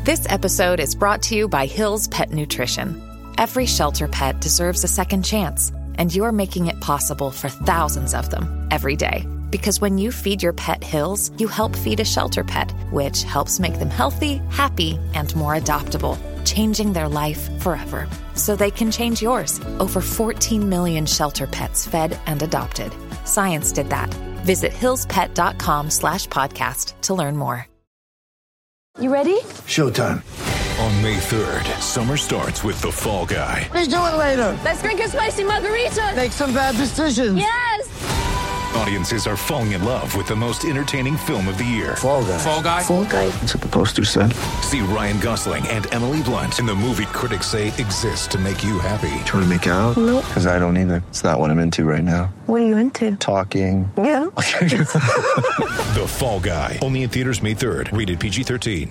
This episode is brought to you by Hill's Pet Nutrition. Every shelter pet deserves a second chance, and you're making it possible for thousands of them every day. Because when you feed your pet Hill's, you help feed a shelter pet, which helps make them healthy, happy, and more adoptable, changing their life forever. So they can change yours. Over 14 million shelter pets fed and adopted. Science did that. Visit hillspet.com/podcast to learn more. You ready? Showtime. On May 3rd, summer starts with The Fall Guy. Let's do it later. Let's drink a spicy margarita. Make some bad decisions. Yes! Audiences are falling in love with the most entertaining film of the year. Fall Guy. Fall Guy. Fall Guy. That's what the poster said. See Ryan Gosling and Emily Blunt in the movie critics say exists to make you happy. Trying to make it out? Nope. Because I don't either. It's not what I'm into right now. What are you into? Talking. Yeah. The Fall Guy. Only in theaters May 3rd. Rated PG-13.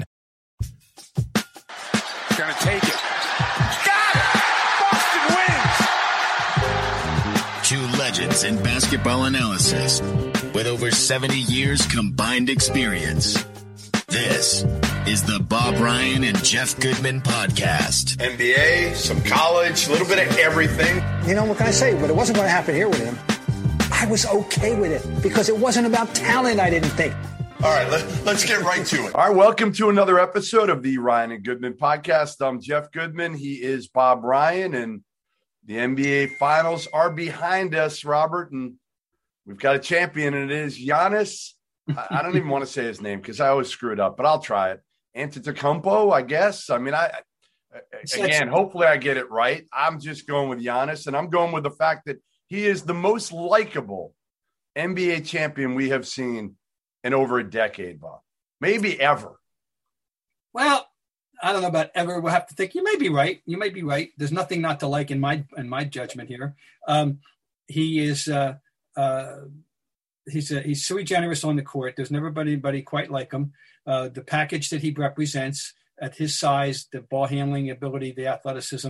Gonna take it. Got it! Boston wins! Two legends in basketball analysis with over 70 years combined experience. This is the Bob Ryan and Jeff Goodman podcast. NBA, some college, a little bit of everything. You know, what can I say? But it wasn't going to happen here with him. I was okay with it because it wasn't about talent, I didn't think. All right, let's get right to it. All right, welcome to another episode of the Ryan and Goodman podcast. I'm Jeff Goodman. He is Bob Ryan, and the NBA Finals are behind us, Robert, and we've got a champion, and it is Giannis. I don't even want to say his name because I always screw it up, but I'll try it. Antetokounmpo, I guess. I mean, again, hopefully I get it right. I'm just going with Giannis, and I'm going with the fact that he is the most likable NBA champion we have seen in over a decade, Bob. Maybe ever. Well, I don't know about ever. We'll have to think. You may be right. You may be right. There's nothing not to like in my judgment here. He is he's sui generis on the court. There's never been anybody quite like him. The package that he represents at his size, the ball handling ability, the athleticism,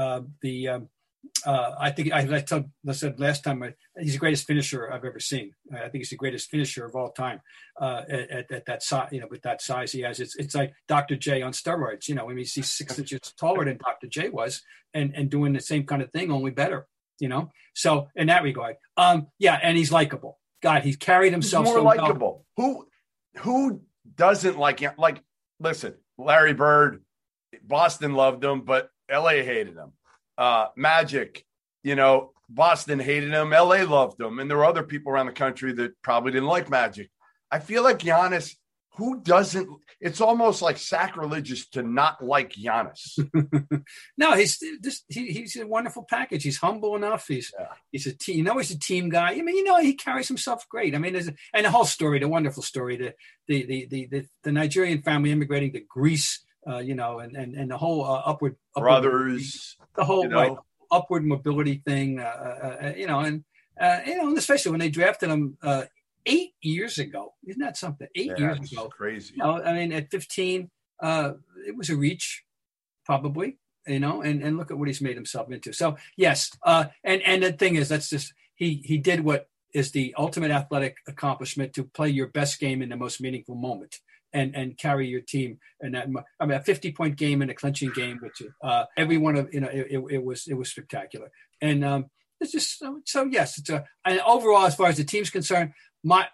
I think I said last time, he's the greatest finisher I've ever seen. I think he's the greatest finisher of all time at that size. You know, with that size he has, it's like Dr. J on steroids. You know, I mean, he's 6 inches taller than Dr. J was, and doing the same kind of thing, only better. You know, so in that regard, yeah, and he's likable. God, he's carried himself more so likable. Well. Who doesn't like him? Like, listen, Larry Bird, Boston loved him, but LA hated him. Magic, you know, Boston hated him. LA loved him. And there were other people around the country that probably didn't like Magic. I feel like Giannis, who doesn't, it's almost like sacrilegious to not like Giannis. No, he's a wonderful package. He's humble enough. He's a team, he's a team guy. I mean, he carries himself great. I mean, and the whole story, the wonderful story, the Nigerian family immigrating to Greece, and the whole upward brothers, the whole right, upward mobility thing, and especially when they drafted him 8 years ago. Isn't that something? 8 years ago, crazy. I mean, at 15, it was a reach, probably. And look at what he's made himself into. So yes, and the thing is, that's just he did what is the ultimate athletic accomplishment, to play your best game in the most meaningful moment. And carry your team, and that, I mean, a 50-point game and a clinching game, which every one of it was spectacular, and it's just so yes, it's and overall, as far as the team's concerned, I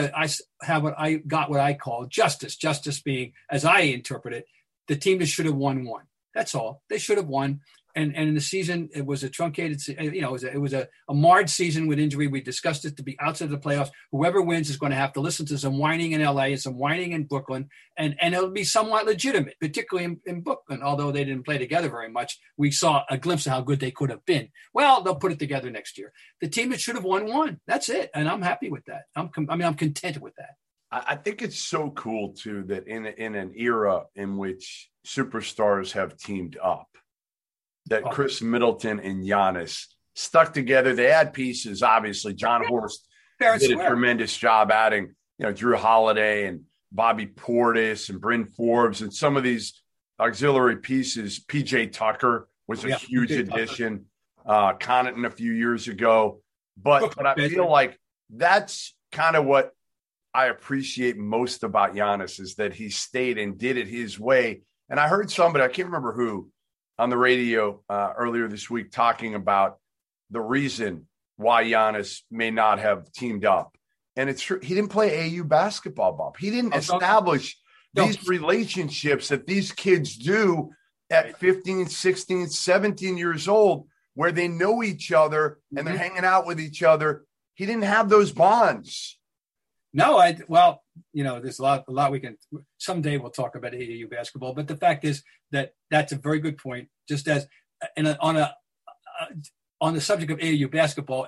have what I call justice. Justice being, as I interpret it, the team that should have won. That's all. They should have won. And in the season, it was a truncated, it was a marred season with injury. We discussed it to be outside of the playoffs. Whoever wins is going to have to listen to some whining in LA and some whining in Brooklyn. And it'll be somewhat legitimate, particularly in Brooklyn. Although they didn't play together very much, we saw a glimpse of how good they could have been. Well, they'll put it together next year. The team that should have won. That's it. And I'm happy with that. I'm content with that. I think it's so cool, too, that in an era in which superstars have teamed up, that Chris Middleton and Giannis stuck together. They had pieces, obviously. John Horst did a tremendous job adding, Drew Holiday and Bobby Portis and Bryn Forbes and some of these auxiliary pieces. PJ Tucker was a huge addition. Connaughton a few years ago. But I feel like that's kind of what I appreciate most about Giannis, is that he stayed and did it his way. And I heard somebody, I can't remember who, on the radio earlier this week talking about the reason why Giannis may not have teamed up. And it's true. He didn't play AU basketball, Bob. He didn't establish these relationships that these kids do at 15, 16, 17 years old, where they know each other and they're hanging out with each other. He didn't have those bonds. No, there's a lot we can, someday we'll talk about AAU basketball, but the fact is that that's a very good point. Just as on the subject of AAU basketball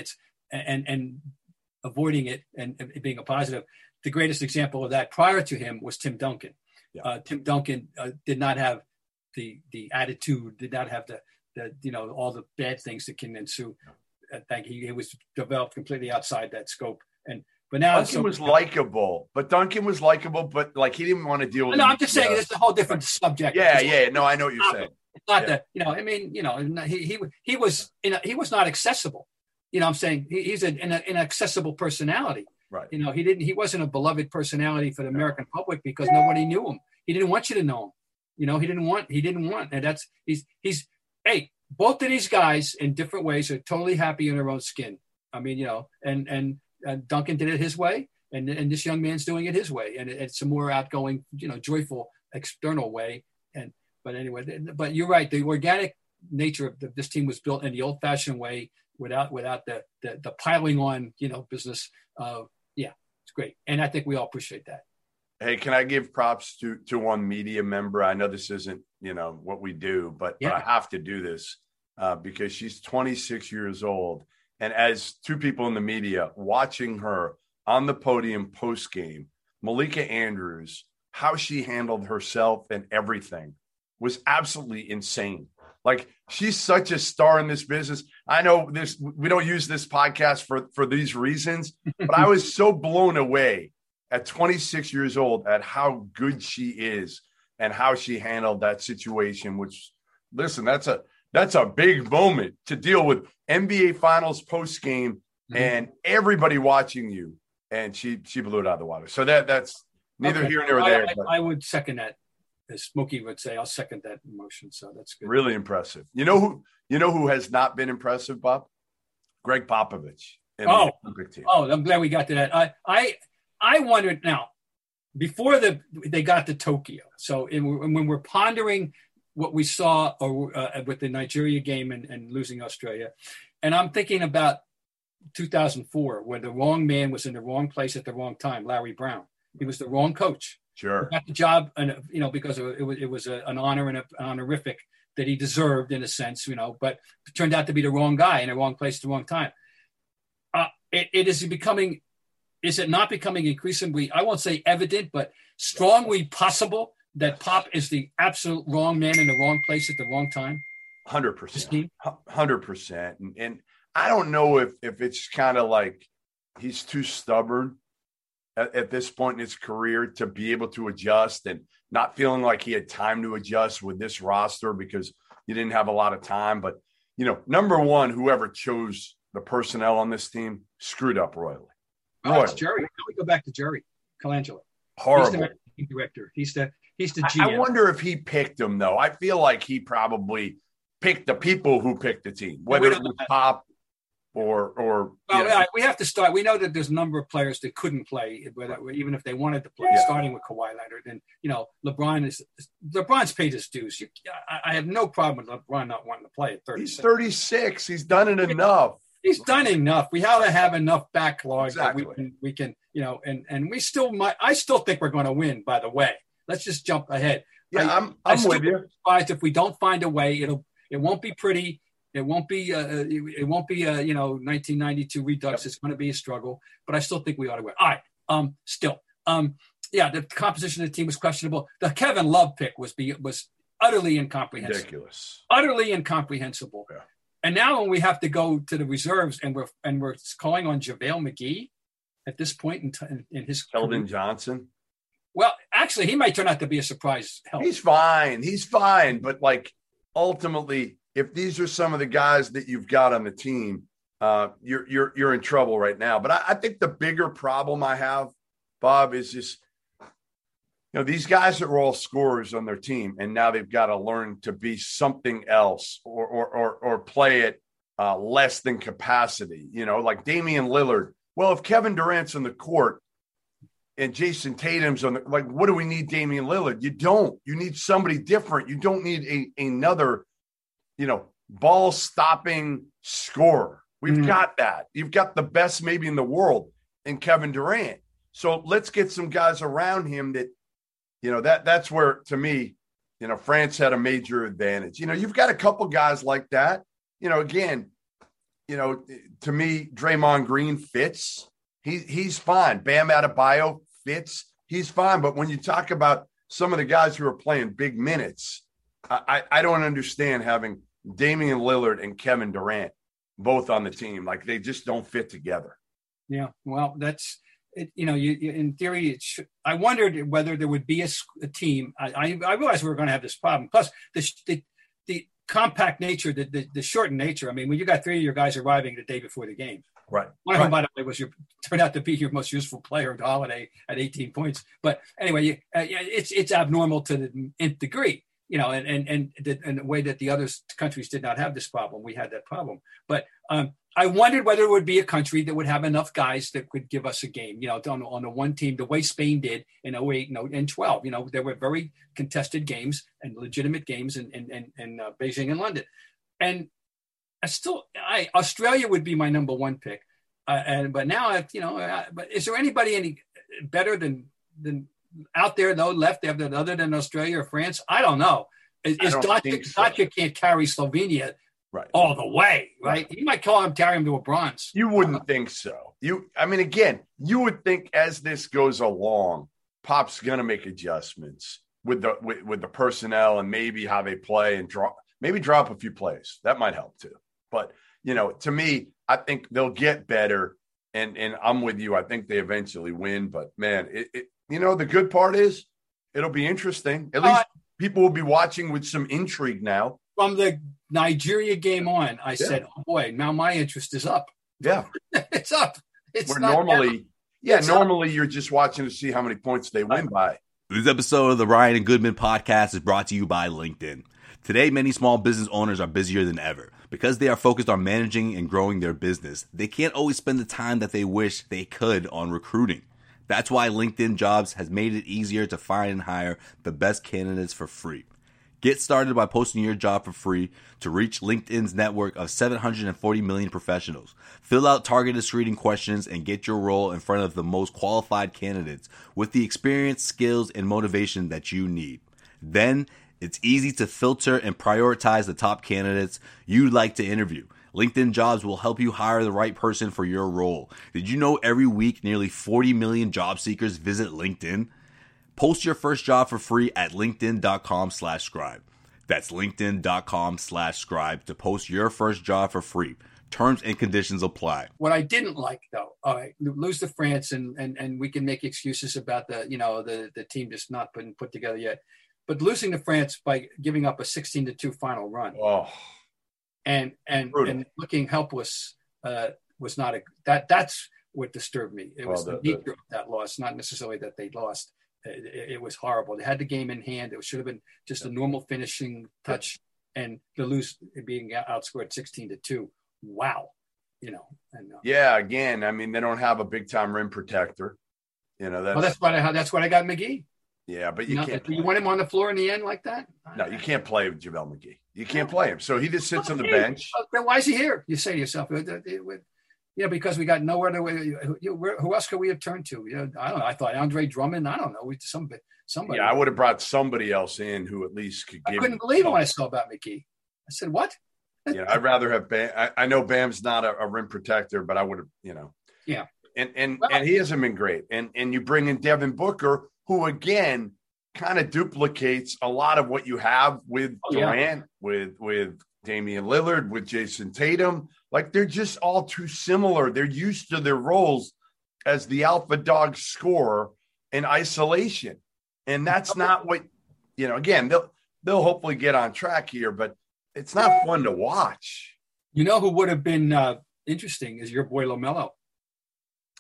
and avoiding it and it being a positive, the greatest example of that prior to him was Tim Duncan. Yeah. Tim Duncan did not have the attitude, did not have the all the bad things that can ensue. I think he was developed completely outside that scope. But now Duncan was likable, but like he didn't want to deal with. No, I'm just saying it's a whole different subject. Yeah. No, I know what you're saying. It's not that, he was not accessible. I'm saying he's an inaccessible personality. Right. He wasn't a beloved personality for the American public because nobody knew him. He didn't want you to know him. He didn't want, and hey, both of these guys in different ways are totally happy in their own skin. I mean, and Duncan did it his way, and this young man's doing it his way, and it's a more outgoing, joyful external way. But you're right. The organic nature of this team was built in the old-fashioned way, without the piling on, business. It's great, and I think we all appreciate that. Hey, can I give props to one media member? I know this isn't, what we do, but I have to do this because she's 26 years old. And as two people in the media watching her on the podium post-game, Malika Andrews, how she handled herself and everything was absolutely insane. Like, she's such a star in this business. I know we don't use this podcast for these reasons, but I was so blown away at 26 years old at how good she is and how she handled that situation, which, listen, that's a big moment to deal with NBA Finals post game and everybody watching you. And she blew it out of the water. So that's neither here nor there. I would second that. As Smokey would say, I'll second that emotion. So that's good. Really impressive. You know who has not been impressive, Bob? Greg Popovich. In the Olympic team. I'm glad we got to that. I wondered now, before they got to Tokyo. So when we're pondering what we saw with the Nigeria game and losing Australia, and I'm thinking about 2004, where the wrong man was in the wrong place at the wrong time. Larry Brown. He was the wrong coach. Sure. He got the job, and because it was an honor and an honorific that he deserved in a sense, but it turned out to be the wrong guy in the wrong place at the wrong time. Is it not becoming increasingly, I won't say evident, but strongly possible that Pop is the absolute wrong man in the wrong place at the wrong time? 100%. 100%. And I don't know if it's kind of like he's too stubborn at this point in his career to be able to adjust and not feeling like he had time to adjust with this roster because you didn't have a lot of time. But, number one, whoever chose the personnel on this team screwed up royally. It's Jerry. Now we go back to Jerry Colangelo. Horrible. He's the marketing director. He's the GM. I wonder if he picked them, though. I feel like he probably picked the people who picked the team, whether it was Pop or we have to start. We know that there's a number of players that couldn't play, even if they wanted to play, starting with Kawhi Leonard. And, LeBron's paid his dues. I have no problem with LeBron not wanting to play at 36. He's 36. He's done it enough. He's done enough. We ought to have enough backlog exactly. that we can, and we still might. I still think we're going to win. By the way, let's just jump ahead. Yeah, I'm with you. Surprised if we don't find a way. It won't be pretty. It won't be 1992 Redux. Yep. It's going to be a struggle, but I still think we ought to win. All right. The composition of the team was questionable. The Kevin Love pick was utterly incomprehensible. Ridiculous. Utterly incomprehensible. Yeah. And now when we have to go to the reserves and we're calling on JaVale McGee at this point in his Keldon career. Johnson. Well, actually, he might turn out to be a surprise help. He's fine. But ultimately, if these are some of the guys that you've got on the team, you're in trouble right now. But I think the bigger problem I have, Bob, is just, these guys are all scorers on their team, and now they've got to learn to be something else or play it less than capacity. Like Damian Lillard. Well, if Kevin Durant's on the court and Jason Tatum's on what do we need Damian Lillard? You don't. You need somebody different. You don't need another, ball stopping scorer. We've got that. You've got the best maybe in the world in Kevin Durant. So let's get some guys around him that, that's where, to me, France had a major advantage. You've got a couple guys like that. Again, to me, Draymond Green fits. He's fine. Bam Adebayo fits. He's fine. But when you talk about some of the guys who are playing big minutes, I don't understand having Damian Lillard and Kevin Durant both on the team. Like, they just don't fit together. Yeah. Well, that's it. You in theory, I wondered whether there would be a team. I realized we were going to have this problem. Plus, the compact nature, the shortened nature. I mean, when you got three of your guys arriving the day before the game, right? One of them, by the way, turned out to be your most useful player, Holiday, at 18 points. But anyway, it's abnormal to the nth degree, and the way that the other countries did not have this problem, we had that problem. But I wondered whether it would be a country that would have enough guys that could give us a game, on a one team, the way Spain did in 08 and 12. There were very contested games and legitimate games in Beijing and London. And Australia would be my number one pick. But now, but is there anybody any better than out there, though, left there other than Australia or France? I don't know. Doncic can't carry Slovenia all the way, right? You might carry him to a bronze. You wouldn't think so. Again, you would think as this goes along, Pop's going to make adjustments with the personnel and maybe how they play and drop a few plays. That might help too. But, to me, I think they'll get better. And I'm with you. I think they eventually win. But, man, the good part is it'll be interesting. At least people will be watching with some intrigue now. From the Nigeria game on, I said, oh, boy, now my interest is up. Yeah. It's up. It's where not normally, down. Normally you're just watching to see how many points they win by. This episode of the Ryan and Goodman podcast is brought to you by LinkedIn. Today, many small business owners are busier than ever. Because they are focused on managing and growing their business, they can't always spend the time that they wish they could on recruiting. That's why LinkedIn Jobs has made it easier to find and hire the best candidates for free. Get started by posting your job for free to reach LinkedIn's network of 740 million professionals. Fill out targeted screening questions and get your role in front of the most qualified candidates with the experience, skills, and motivation that you need. Then, it's easy to filter and prioritize the top candidates you'd like to interview. LinkedIn Jobs will help you hire the right person for your role. Did you know every week nearly 40 million job seekers visit LinkedIn? Post your first job for free at linkedin.com/scribe. That's linkedin.com/scribe to post your first job for free. Terms and conditions apply. What I didn't like, though, all right, lose to France, and we can make excuses about the team just not been put together yet. But losing to France by giving up a 16-2 final run, and looking helpless was not that's what disturbed me. It was the nature of that loss, not necessarily that they lost. It was horrible. They had the game in hand. It should have been just a normal finishing touch, and to lose being outscored 16-2. Wow, again, they don't have a big time rim protector. That's what I got McGee. Yeah, but you can't. You want him on the floor in the end like that? No, you can't play with JaVale McGee. You can't play him. So he just sits on the bench. Then why is he here? You say to yourself, because we got nowhere to. Who else could we have turned to? I don't know. I thought Andre Drummond. I don't know. Somebody. Yeah, I would have brought somebody else in who at least could give. I couldn't believe when I saw about McGee. I said, "What?" I'd rather have Bam. I know Bam's not a rim protector, but I would have. Yeah. And he hasn't been great. And you bring in Devin Booker, who again kind of duplicates a lot of what you have with Durant, with Damian Lillard, with Jason Tatum. Like, they're just all too similar. They're used to their roles as the alpha dog scorer in isolation. And that's not what, again, they'll hopefully get on track here, but it's not fun to watch. Who would have been interesting is your boy LaMelo.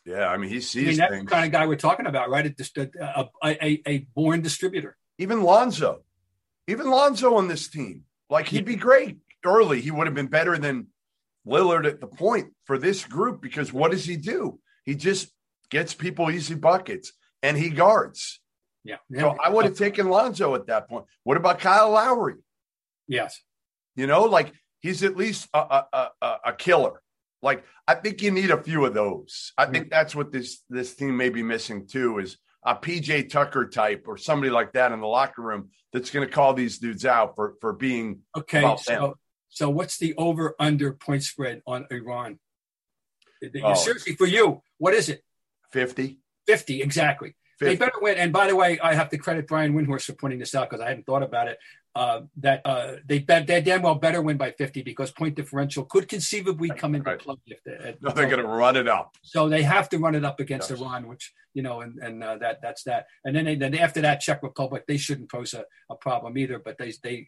Yeah, I mean, he sees I mean, that's things. the kind of guy we're talking about, right? A born distributor. Even Lonzo on this team, like he'd be great early. He would have been better than Lillard at the point for this group because what does he do? He just gets people easy buckets and he guards. Yeah. So I would have taken Lonzo at that point. What about Kyle Lowry? Yes. You know, like he's at least a killer. Like I think you need a few of those. I think that's what this team may be missing too is a PJ Tucker type or somebody like that in the locker room that's going to call these dudes out for being okay. So what's the over/under point spread on Iran? Seriously, for you, what is it? 50. 50, exactly. 50. They better win. And by the way, I have to credit Brian Windhorst for pointing this out because I hadn't thought about it. They damn well better win by 50 because point differential could conceivably come into play. They're going to run it up. So they have to run it up against Iran, which that's that. And then after that, Czech Republic, they shouldn't pose a problem either. But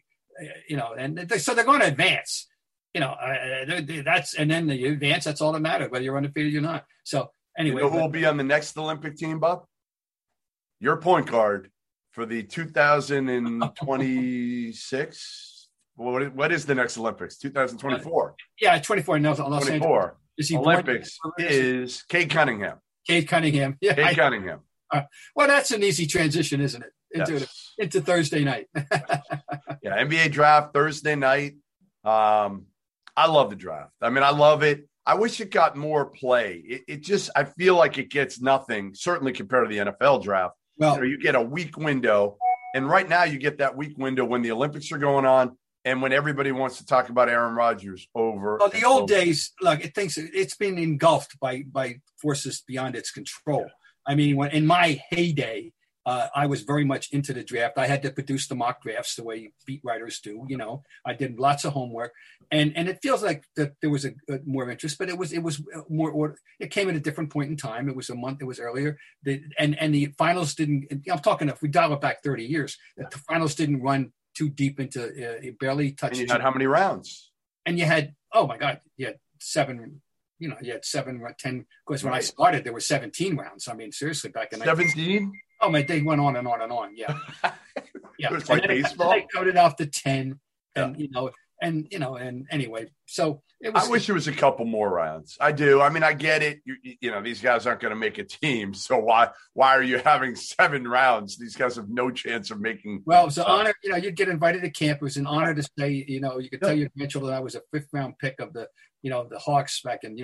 so they're going to advance. And then the advance. That's all that matters, whether you're undefeated or not. So anyway, who will be on the next Olympic team, Bob? Your point guard. For the 2026, what is the next Olympics? 2024. Yeah, 24. No, 24. Olympics is Cade Cunningham. Cade Cunningham. Yeah, Cade Cunningham. Well, that's an easy transition, isn't it? Into Thursday night. Yeah, NBA draft Thursday night. I love the draft. I mean, I love it. I wish it got more play. It just, I feel like it gets nothing, certainly compared to the NFL draft. Well, you get a week window, and right now you get that week window when the Olympics are going on and when everybody wants to talk about Aaron Rodgers over. Well, the old days, look, it's been engulfed by forces beyond its control. I mean, when in my heyday, I was very much into the draft. I had to produce the mock drafts the way beat writers do. I did lots of homework, and it feels like that there was a more interest, but it was more order. It came at a different point in time. It was a month. It was earlier. And the finals didn't. I'm talking if we dial it back 30 years, the finals didn't run too deep into it barely touched. And you had how many rounds? And you had you had 7. You had 7, 10. Because when I started, there were 17 rounds. I mean, seriously, back in 17. Oh my! They went on and on and on. Yeah, yeah. It was like baseball. They cut it off to 10, and and anyway. So it was. I wish it was a couple more rounds. I do. I mean, I get it. These guys aren't going to make a team, so why are you having 7 rounds? These guys have no chance of making. Well, it was an honor. You'd get invited to camp. It was an honor to say. You could tell your grandchildren I was a 5th round pick of the Hawks back in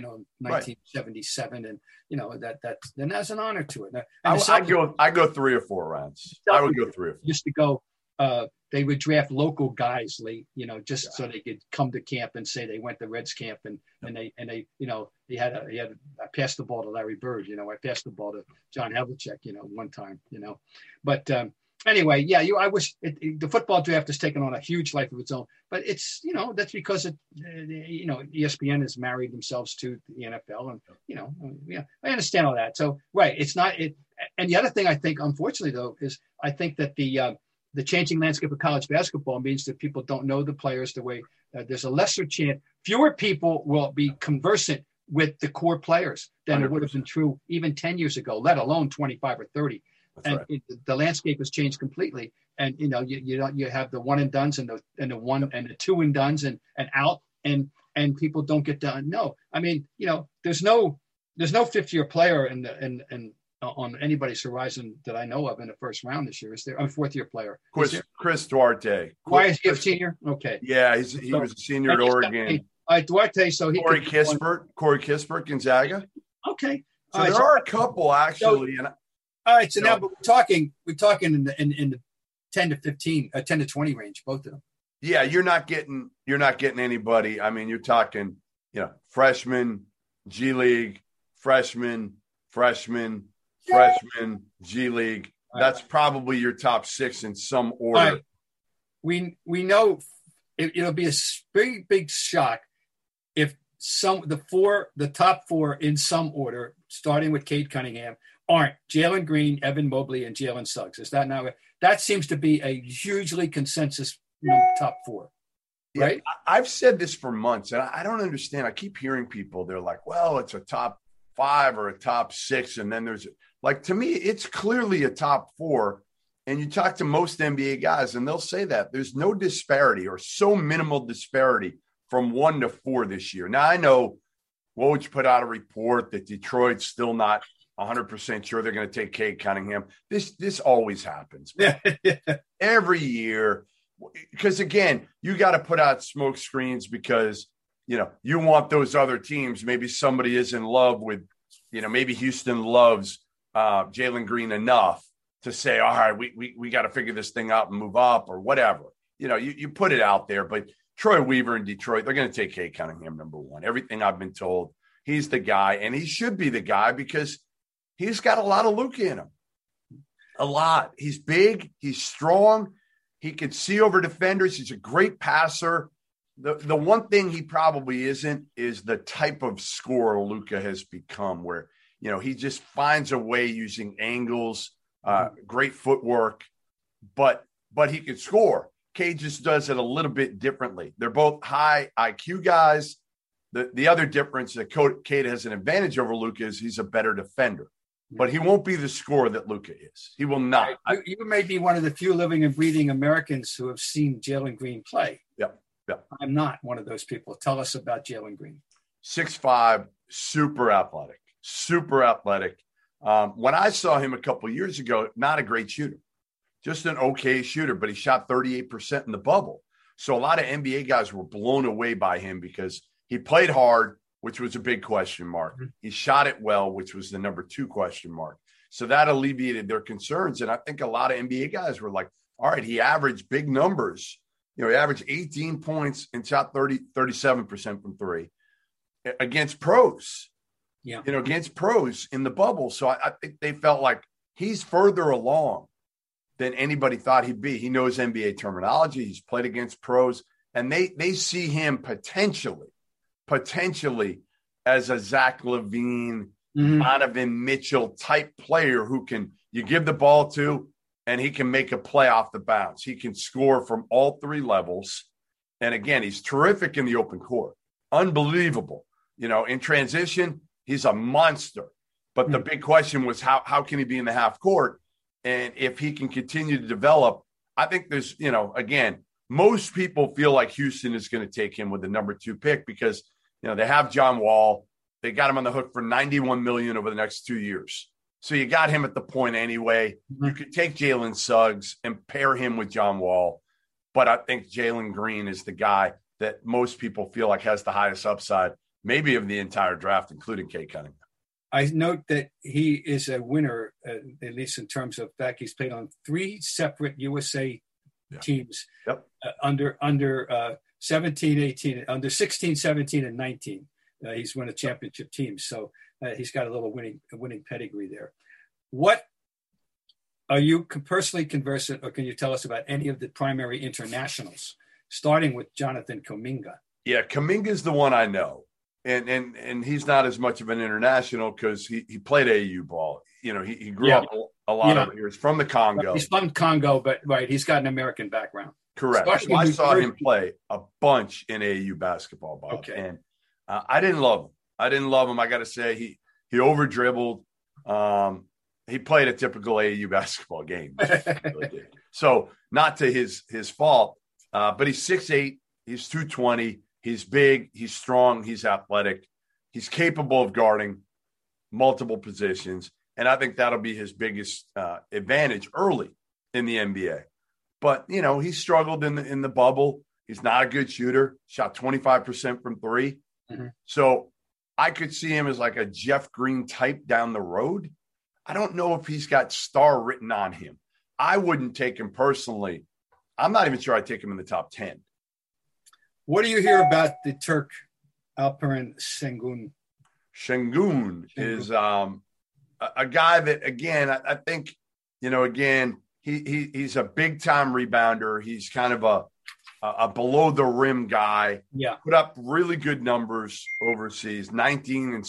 1977, and then there's an honor to it. I go 3 or 4 rounds. I would go 3 or 4. Just to go, they would draft local guys late, so they could come to camp and say they went to Reds camp, and they I passed the ball to Larry Bird, I passed the ball to John Havlicek, one time, but. Anyway, I wish the football draft has taken on a huge life of its own, but it's, that's because ESPN has married themselves to the NFL and, I understand all that. So, right. It's not it. And the other thing I think, unfortunately though, is I think that the changing landscape of college basketball means that people don't know the players the way there's a lesser chance. Fewer people will be conversant with the core players than 100%. It would have been true even 10 years ago, let alone 25 or 30. That's and right. The landscape has changed completely, and you have the one and dones and the one and the 2 and dones and out, and people don't get done. No, I mean there's no 5th-year player on anybody's horizon that I know of in the first round this year. Is there? I'm 4th-year player. Chris Duarte. Why is he a senior? Okay. Yeah, he was a senior at Oregon. Duarte. So he Corey Kispert, Gonzaga. Okay. So there are a couple actually, all right, so now, but we're talking in the 10 to 15, 10 to 20 range, both of them. Yeah, you're not getting anybody. I mean, you're talking, freshman, G League, freshman, G League. That's probably your top 6 in some order. We know it'll be a big shock if the top 4 in some order, starting with Cade Cunningham, aren't Jalen Green, Evan Mobley, and Jalen Suggs. Is that now? That seems to be a hugely consensus top 4, right? Yeah, I've said this for months, and I don't understand. I keep hearing people. They're like, "Well, it's a top 5 or a top 6. And then there's like, to me, it's clearly a top 4. And you talk to most NBA guys and they'll say that there's no disparity or so minimal disparity from 1 to 4 this year. Now I know Woj put out a report that Detroit's still not 100% sure they're going to take Cade Cunningham. This always happens. Every year. Because again, you got to put out smoke screens because, you want those other teams. Maybe somebody is in love with, maybe Houston loves Jalen Green enough to say, all right, we got to figure this thing out and move up or whatever. You put it out there, but Troy Weaver in Detroit, they're going to take Cade Cunningham number 1. Everything I've been told, he's the guy, and he should be the guy because he's got a lot of Luka in him. A lot. He's big. He's strong. He can see over defenders. He's a great passer. The one thing he probably isn't is the type of scorer Luka has become where, he just finds a way using angles, great footwork, but he can score. Cade just does it a little bit differently. They're both high IQ guys. The other difference that Cade has an advantage over Luka is he's a better defender. But he won't be the scorer that Luka is. He will not. You may be one of the few living and breathing Americans who have seen Jalen Green play. Yep. I'm not one of those people. Tell us about Jalen Green. 6'5", super athletic. When I saw him a couple of years ago, not a great shooter, just an okay shooter, but he shot 38% in the bubble. So a lot of NBA guys were blown away by him because he played hard, which was a big question mark. Mm-hmm. He shot it well, which was the number 2 question mark. So that alleviated their concerns. And I think a lot of NBA guys were like, all right, he averaged big numbers. He averaged 18 points and shot 37% from 3 against pros. Yeah. Against pros in the bubble. So I think they felt like he's further along than anybody thought he'd be. He knows NBA terminology. He's played against pros. And they see him potentially as a Zach LaVine, Donovan Mitchell type player who you give the ball to and he can make a play off the bounce. He can score from all 3 levels. And again, he's terrific in the open court. Unbelievable. In transition, he's a monster. But the big question was how can he be in the half court? And if he can continue to develop, I think there's, again, most people feel like Houston is going to take him with the number 2 pick because, they have John Wall. They got him on the hook for $91 million over the next 2 years. So you got him at the point anyway. You could take Jalen Suggs and pair him with John Wall. But I think Jalen Green is the guy that most people feel like has the highest upside, maybe of the entire draft, including Cade Cunningham. I note that he is a winner, at least in terms of fact, he's played on 3 separate USA teams under 17, 18, under 16, 17, and 19. He's won a championship team. So he's got a little winning pedigree there. What are you personally conversant, or can you tell us about any of the primary internationals, starting with Jonathan Kuminga? Yeah, Kuminga's the one I know. And he's not as much of an international because he played AAU ball. He grew up a lot over here. He's from the Congo. He's from Congo, but he's got an American background. Correct. So I saw him play a bunch in AAU basketball, Bob. Okay. And I didn't love him. I got to say, he over dribbled. He played a typical AAU basketball game. So not to his fault, but he's 6'8", he's 220. He's big, he's strong, he's athletic. He's capable of guarding multiple positions. And I think that'll be his biggest advantage early in the NBA. But, he struggled in the bubble. He's not a good shooter, shot 25% from 3. Mm-hmm. So I could see him as like a Jeff Green type down the road. I don't know if he's got star written on him. I wouldn't take him personally. I'm not even sure I'd take him in the top 10. What do you hear about the Turk Alperen Sengun? Sengun is a guy that, again, I think, again, he's a big-time rebounder. He's kind of a below-the-rim guy. Yeah. Put up really good numbers overseas, 19 and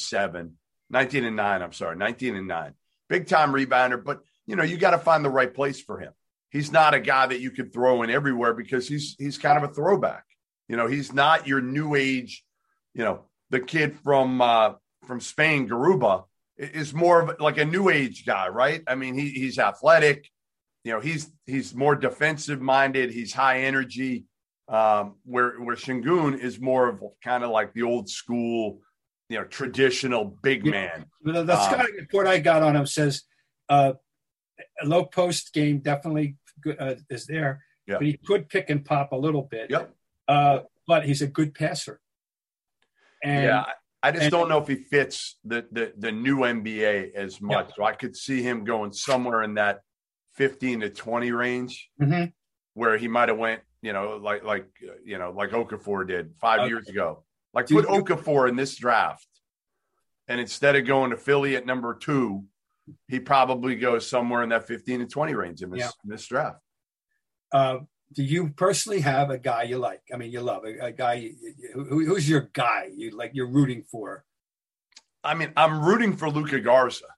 9. Big-time rebounder, but, you got to find the right place for him. He's not a guy that you could throw in everywhere because he's kind of a throwback. He's not your new age, the kid from from Spain, Garuba, is more of like a new age guy, right? I mean, he's athletic. You know, he's more defensive minded. He's high energy. Where Sengun is more of kind of like the old school, you know, traditional big man. The scouting report I got on him says a low post game definitely is there, but he could pick and pop a little bit. But he's a good passer. And I just don't know if he fits the new NBA as much. So I could see him going somewhere in that 15 to 20 range, where he might have went, you know, like Okafor did 5 years ago. Like put Okafor in this draft, and instead of going to Philly at number 2, he probably goes somewhere in that 15 to 20 range in this draft. Do you personally have a guy you like? I mean, you love a guy. Who's your guy you're rooting for? I mean, I'm rooting for Luka Garza.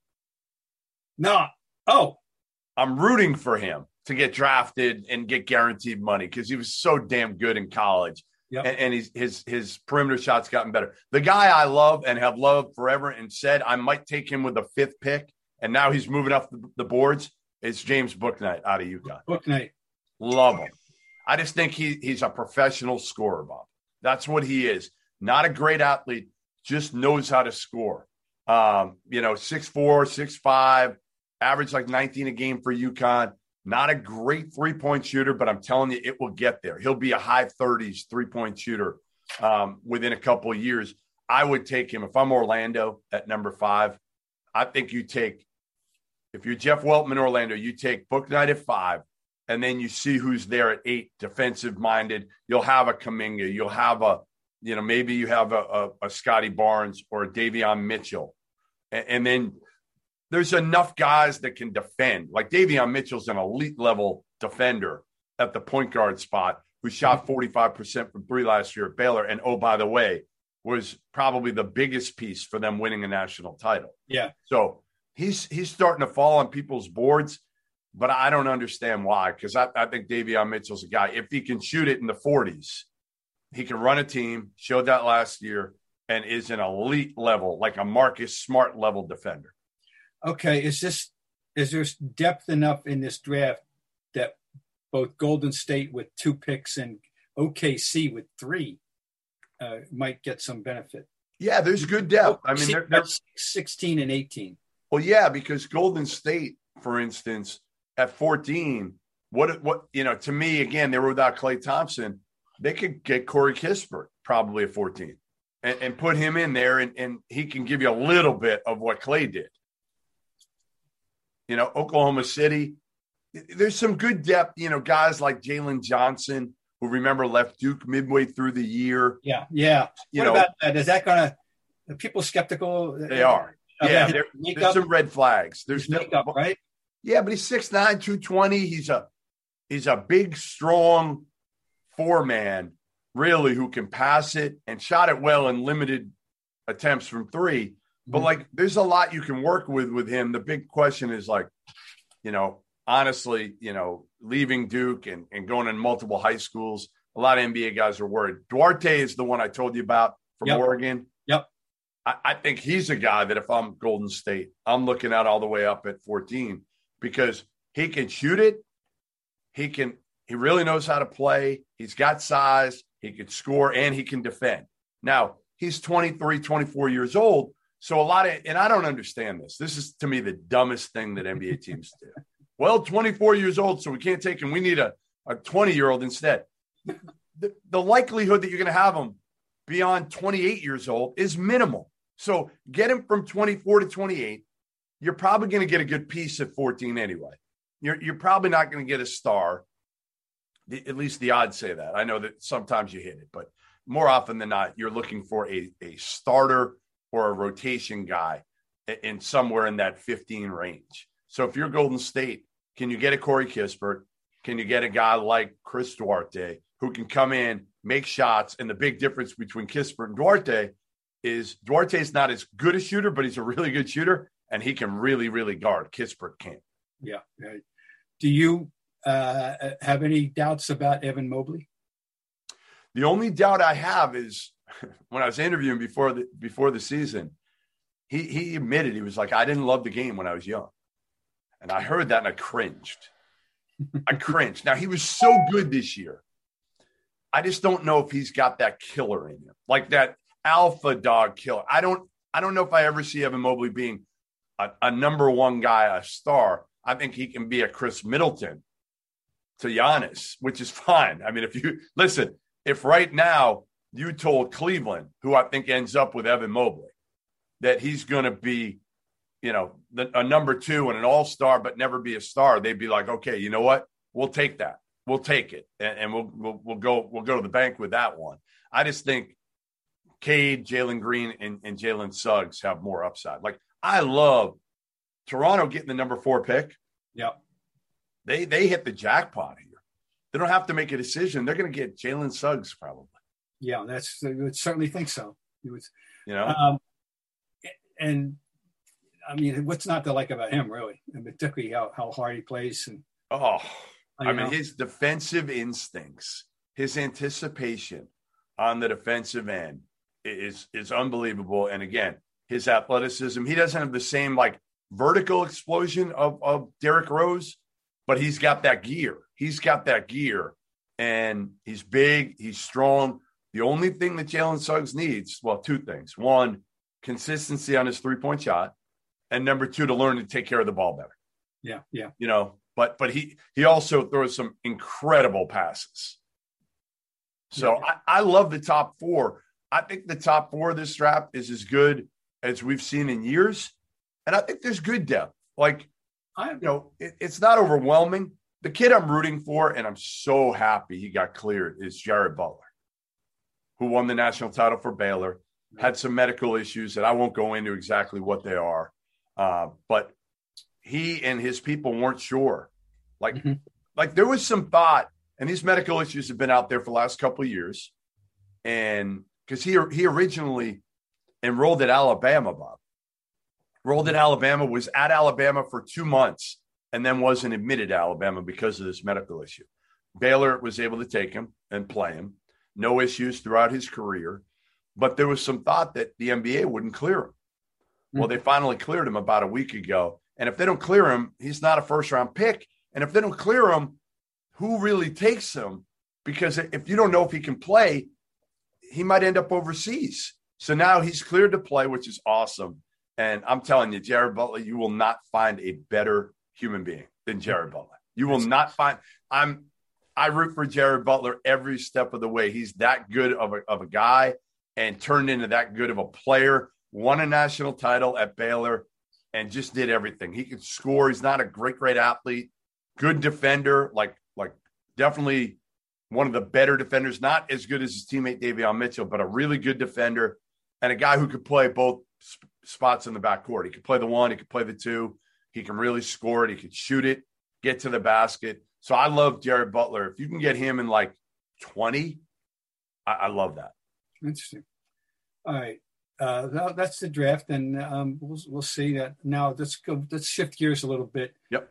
I'm rooting for him to get drafted and get guaranteed money because he was so damn good in college. And his perimeter shots gotten better. The guy I love and have loved forever and said I might take him with the 5th pick, and now he's moving up the boards, is James Bouknight out of UConn. Bouknight. Love him. I just think he's a professional scorer, Bob. That's what he is. Not a great athlete, just knows how to score. 6'4", 6'5", average like 19 a game for UConn. Not a great three-point shooter, but I'm telling you, it will get there. He'll be a high 30s three-point shooter within a couple of years. I would take him. If I'm Orlando at number 5, I think if you're Jeff Weltman, Orlando, you take Bouknight at 5, and then you see who's there at 8, defensive-minded. You'll have a Kuminga. You'll have maybe you have a Scotty Barnes or a Davion Mitchell. And then there's enough guys that can defend. Like Davion Mitchell's an elite-level defender at the point guard spot who shot 45% from 3 last year at Baylor. And, oh, by the way, was probably the biggest piece for them winning a national title. Yeah. So he's starting to fall on people's boards, but I don't understand why, because I think Davion Mitchell's a guy. If he can shoot it in the 40s, he can run a team, showed that last year, and is an elite level, like a Marcus Smart level defender. Okay, is there depth enough in this draft that both Golden State with 2 picks and OKC with 3 might get some benefit? Yeah, there's good depth. I mean, they're 16 and 18. Well, yeah, because Golden State, for instance, at 14, to me, again, they were without Klay Thompson. They could get Corey Kispert probably at 14 and put him in there, and he can give you a little bit of what Klay did. Oklahoma City, there's some good depth, guys like Jalen Johnson, who left Duke midway through the year. Yeah. What about that? Is that going to – people skeptical? They are. Yeah, there's some red flags. There's makeup, right? Yeah, but he's 6'9", 220. He's a big, strong 4-man, really, who can pass it and shot it well in limited attempts from 3. But, there's a lot you can work with him. The big question is, honestly, leaving Duke and going in multiple high schools, a lot of NBA guys are worried. Duarte is the one I told you about from Oregon. Yep. I think he's a guy that if I'm Golden State, I'm looking at all the way up at 14 because he can shoot it. He really knows how to play. He's got size. He can score and he can defend. Now, he's 23, 24 years old. So and I don't understand this. This is, to me, the dumbest thing that NBA teams do. Well, 24 years old, so we can't take him. We need a 20-year-old instead. The likelihood that you're going to have him beyond 28 years old is minimal. So get him from 24 to 28. You're probably going to get a good piece at 14 anyway. You're probably not going to get a star. At least the odds say that. I know that sometimes you hit it, but more often than not, you're looking for a starter or a rotation guy in somewhere in that 15 range. So if you're Golden State, can you get a Corey Kispert? Can you get a guy like Chris Duarte who can come in, make shots? And the big difference between Kispert and Duarte is Duarte's not as good a shooter, but he's a really good shooter, and he can really, really guard. Kispert can't. Yeah. Do you have any doubts about Evan Mobley? The only doubt I have is when I was interviewing before the season, he admitted, he was like, I didn't love the game when I was young. And I heard that and I cringed. Now, he was so good this year. I just don't know if he's got that killer in him, like that alpha dog killer. I don't know if I ever see Evan Mobley being a number one guy, a star. I think he can be a Chris Middleton to Giannis, which is fine. I mean, if right now you told Cleveland, who I think ends up with Evan Mobley, that he's going to be, a number two and an all-star, but never be a star, they'd be like, okay, you know what? We'll take that. We'll take it. And we'll go to the bank with that one. I just think Cade, Jalen Green, and Jalen Suggs have more upside. Like, I love Toronto getting the number 4 pick. Yep. They hit the jackpot here. They don't have to make a decision. They're going to get Jalen Suggs probably. Yeah, I would certainly think so. And I mean, what's not to like about him, really? And particularly how hard he plays. And his defensive instincts, his anticipation on the defensive end is unbelievable. And again, his athleticism, he doesn't have the same like vertical explosion of Derrick Rose, but he's got that gear. And he's big, he's strong. The only thing that Jalen Suggs needs, well, 2 things. 1, consistency on his 3-point shot. And number 2, to learn to take care of the ball better. Yeah. But he also throws some incredible passes. So I love the top 4. I think the top 4 of this draft is as good as we've seen in years. And I think there's good depth. Like, it's not overwhelming. The kid I'm rooting for, and I'm so happy he got cleared, is Jared Butler, who won the national title for Baylor, had some medical issues that I won't go into exactly what they are. But he and his people weren't sure. Like there was some thought, and these medical issues have been out there for the last couple of years. And because he originally enrolled at Alabama, was at Alabama for 2 months, and then wasn't admitted to Alabama because of this medical issue. Baylor was able to take him and play him. No issues throughout his career. But there was some thought that the NBA wouldn't clear him. Well, they finally cleared him about a week ago. And if they don't clear him, he's not a first-round pick. And if they don't clear him, who really takes him? Because if you don't know if he can play, he might end up overseas. So now he's cleared to play, which is awesome. And I'm telling you, Jared Butler, you will not find a better human being than Jared Butler. You will not find – I root for Jared Butler every step of the way. He's that good of a guy and turned into that good of a player, won a national title at Baylor, and just did everything. He could score. He's not a great athlete, good defender, like definitely one of the better defenders, not as good as his teammate Davion Mitchell, but a really good defender and a guy who could play both spots in the backcourt. He could play the 1, he could play the 2. He can really score it. He could shoot it, get to the basket. So I love Jared Butler. If you can get him in like 20, I love that. Interesting. All right. That's the draft, and we'll see that. Now let's shift gears a little bit. Yep.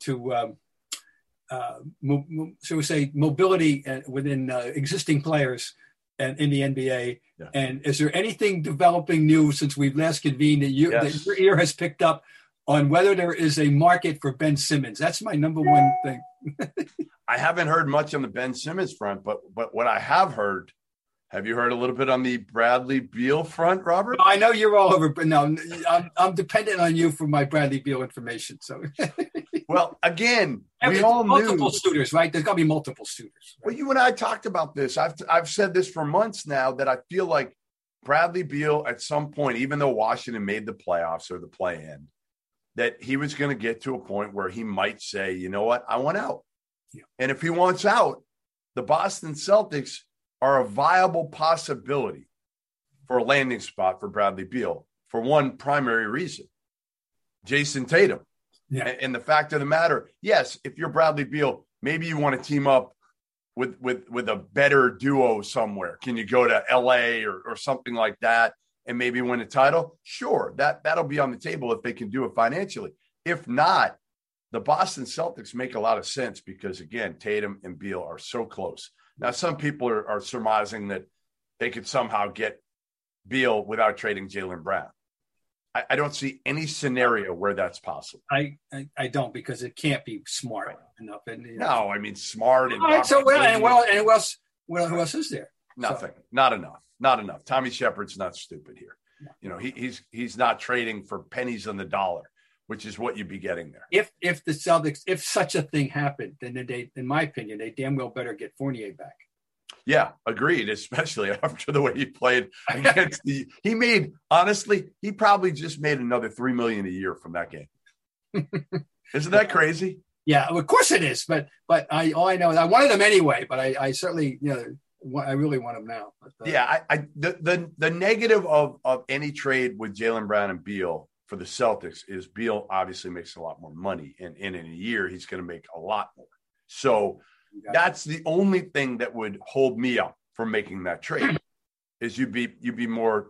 So we say mobility within existing players and in the NBA. Yeah. And is there anything developing new since we've last convened that that your ear has picked up on whether there is a market for Ben Simmons? That's my number one thing. I haven't heard much on the Ben Simmons front, but what I have heard. Have you heard a little bit on the Bradley Beal front, Robert? I know you're all over, but no, I'm dependent on you for my Bradley Beal information. So, well, again, we all multiple suitors, right? There's got to be multiple suitors. Right? Well, you and I talked about this. I've said this for months now that I feel like Bradley Beal at some point, even though Washington made the playoffs or the play-in, that he was going to get to a point where he might say, you know what, I want out. Yeah. And if he wants out, the Boston Celtics are a viable possibility for a landing spot for Bradley Beal for one primary reason. Jason Tatum. Yeah. And the fact of the matter, yes, if you're Bradley Beal, maybe you want to team up with a better duo somewhere. Can you go to LA or something like that and maybe win a title? Sure, that'll be on the table if they can do it financially. If not, the Boston Celtics make a lot of sense because, again, Tatum and Beal are so close. Now, some people are surmising that they could somehow get Beal without trading Jaylen Brown. I don't see any scenario where that's possible. I don't, because it can't be smart enough. And no, I mean smart. And all right, so who else is there? Nothing. So, not enough. Tommy Shepard's not stupid here. No. You know, he's not trading for pennies on the dollar, which is what you'd be getting there. If the Celtics, if such a thing happened, then they, in my opinion, they damn well better get Fournier back. Yeah, agreed. Especially after the way he played against he probably just made another $3 million a year from that game. Isn't that crazy? Yeah, of course it is. But all I know is I wanted them anyway. But I certainly, I really want them now. But, the negative of any trade with Jaylen Brown and Beal for the Celtics is Beal obviously makes a lot more money, and in a year he's going to make a lot more. So that's the only thing that would hold me up from making that trade. Is you'd be more,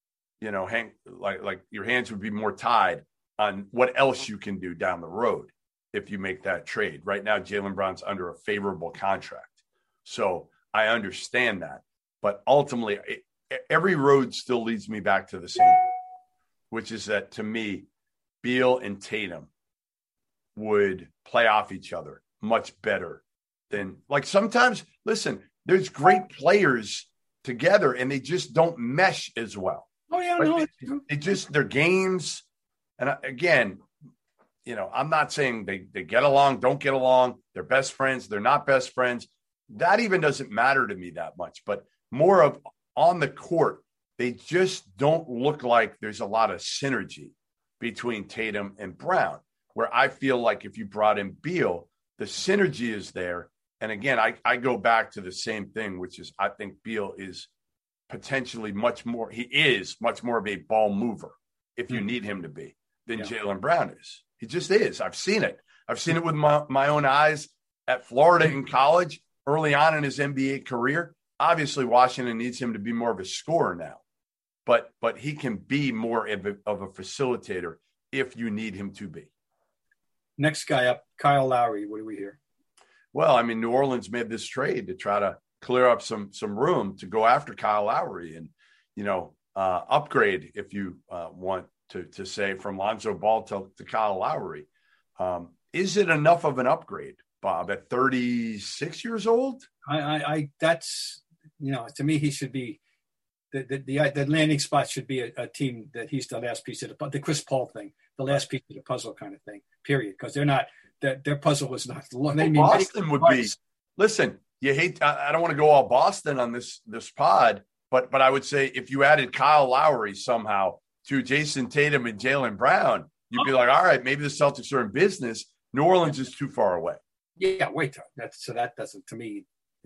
like your hands would be more tied on what else you can do down the road if you make that trade. Right now, Jaylen Brown's under a favorable contract, so I understand that. But ultimately, every road still leads me back to the same, which is that to me, Beal and Tatum would play off each other much better than, like, sometimes, listen, there's great players together and they just don't mesh as well. Oh yeah, like their games. And again, I'm not saying they get along, don't get along. They're best friends. They're not best friends. That even doesn't matter to me that much, but more of on the court, they just don't look like there's a lot of synergy between Tatum and Brown, where I feel like if you brought in Beal, the synergy is there. And again, I go back to the same thing, which is I think Beal is potentially much more of a ball mover if you need him to be than Jaylen Brown is. He just is. I've seen it. I've seen it with my own eyes at Florida in college, early on in his NBA career. Obviously, Washington needs him to be more of a scorer now, but he can be more of a facilitator if you need him to be. Next guy up, Kyle Lowry. What do we hear? Well, I mean, New Orleans made this trade to try to clear up some room to go after Kyle Lowry and, upgrade, if you want to say, from Lonzo Ball to Kyle Lowry. Is it enough of an upgrade, Bob, at 36 years old? That's, to me, he should be the landing spot should be a team that he's the last piece of the Chris Paul thing, the last piece of the puzzle kind of thing, period. Because they're not, their puzzle was not long. Boston would be, listen, I don't want to go all Boston on this pod, but I would say if you added Kyle Lowry somehow to Jason Tatum and Jaylen Brown, you'd be like, all right, maybe the Celtics are in business. New Orleans is too far away. Yeah, wait. That doesn't, to me,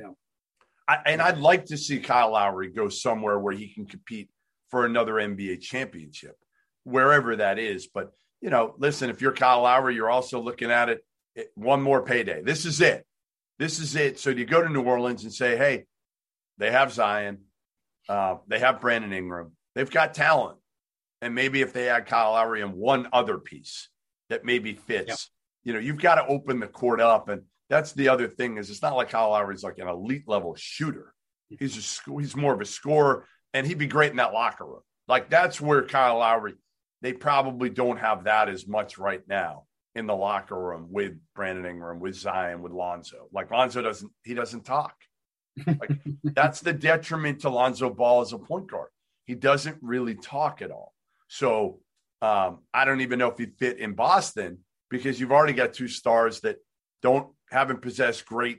I'd like to see Kyle Lowry go somewhere where he can compete for another NBA championship, wherever that is. But, listen, if you're Kyle Lowry, you're also looking at it, one more payday. This is it. So you go to New Orleans and say, hey, they have Zion. They have Brandon Ingram. They've got talent. And maybe if they add Kyle Lowry and one other piece that maybe fits, you've got to open the court up. And that's the other thing is it's not like Kyle Lowry is like an elite level shooter. He's more of a scorer, and he'd be great in that locker room. Like that's where Kyle Lowry, they probably don't have that as much right now in the locker room with Brandon Ingram, with Zion, with Lonzo. Like Lonzo doesn't talk. Like that's the detriment to Lonzo Ball as a point guard. He doesn't really talk at all. So I don't even know if he'd fit in Boston because you've already got two stars that haven't possessed great,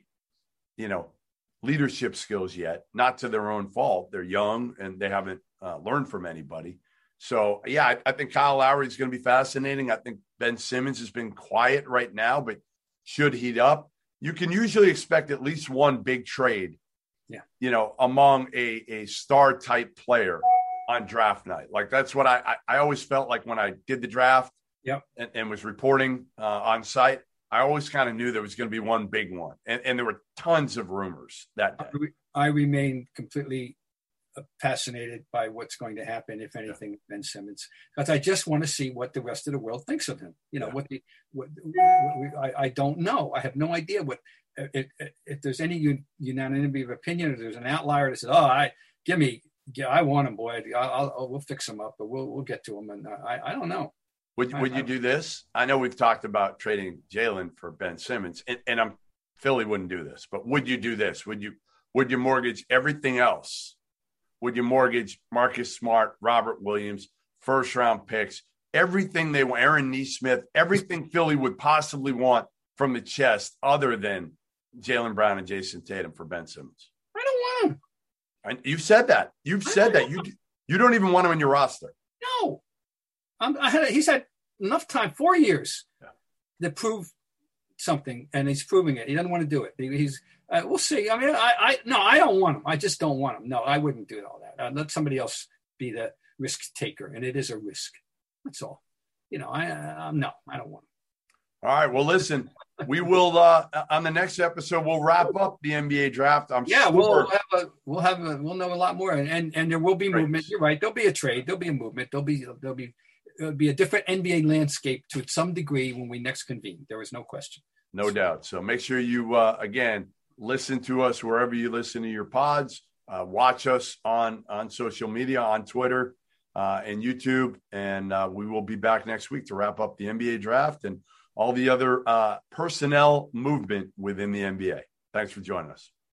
leadership skills yet, not to their own fault. They're young and they haven't learned from anybody. So, yeah, I think Kyle Lowry is going to be fascinating. I think Ben Simmons has been quiet right now, but should heat up. You can usually expect at least one big trade, among a star type player on draft night. Like that's what I always felt like when I did the draft and was reporting on site. I always kind of knew there was going to be one big one. And there were tons of rumors that day. I remain completely fascinated by what's going to happen, if anything, with Ben Simmons, because I just want to see what the rest of the world thinks of him. I don't know. I have no idea if there's any unanimity of opinion, or there's an outlier that says, give me Yeah, I want him, boy. We'll fix him up, but we'll get to him. And I don't know. Would you do this? I know we've talked about trading Jalen for Ben Simmons, and Philly wouldn't do this, but would you do this? Would you mortgage everything else? Would you mortgage Marcus Smart, Robert Williams, first round picks, everything they want, Aaron Nesmith, everything Philly would possibly want from the chest other than Jaylen Brown and Jason Tatum for Ben Simmons? I don't want him. And you've said that. You've said that. You don't even want him in your roster. No. He's had enough time, 4 years, to prove something, and he's proving it. He doesn't want to do it. We'll see. I mean, I don't want him. I just don't want him. No, I wouldn't do all that. Let somebody else be the risk taker, and it is a risk. That's all. I don't want him. All right. Well, listen, we will on the next episode we'll wrap up the NBA draft. We'll know a lot more, and there will be movement. You're right. There'll be a trade. There'll be a movement. There'll be a different NBA landscape to some degree when we next convene. There is no question. No doubt. So make sure you again listen to us wherever you listen to your pods. Watch us on social media, on Twitter and YouTube, and we will be back next week to wrap up the NBA draft and all the other personnel movement within the NBA. Thanks for joining us.